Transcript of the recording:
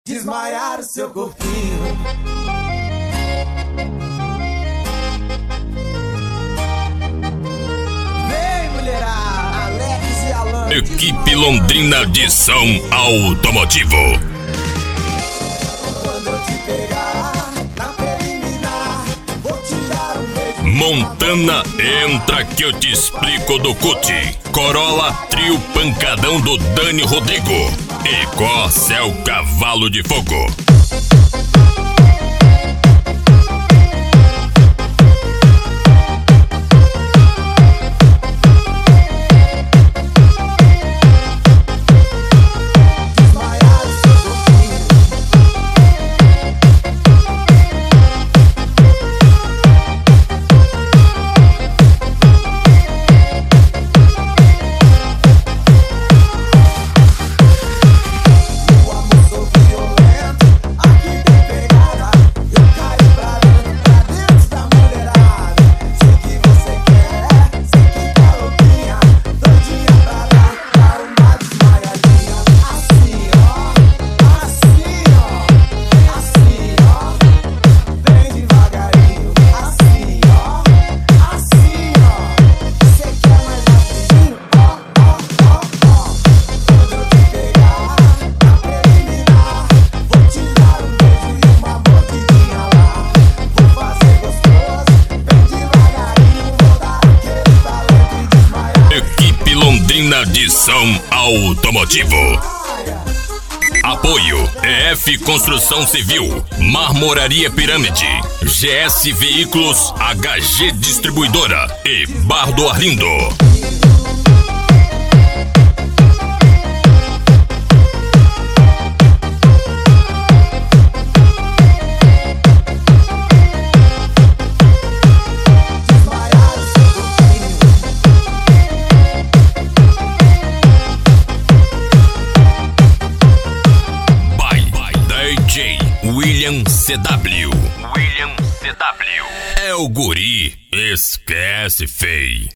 desmaiar o seu corpinho. Vem, mulherada, Alex e Alan. Equipe Londrina de Som Automotivo. Quando eu te pegar na preliminar, vou te dar um beijo. Montana, entra que eu te explico do CUT. Corolla, trio pancadão do Dani Rodrigo. E Corcel Cavalo de Fogo. Londrina de Som Automotivo. Apoio EF Construção Civil, Marmoraria Pirâmide, GS Veículos, HG Distribuidora e Bar do Arlindo. William CW. É o guri, esquece, fei.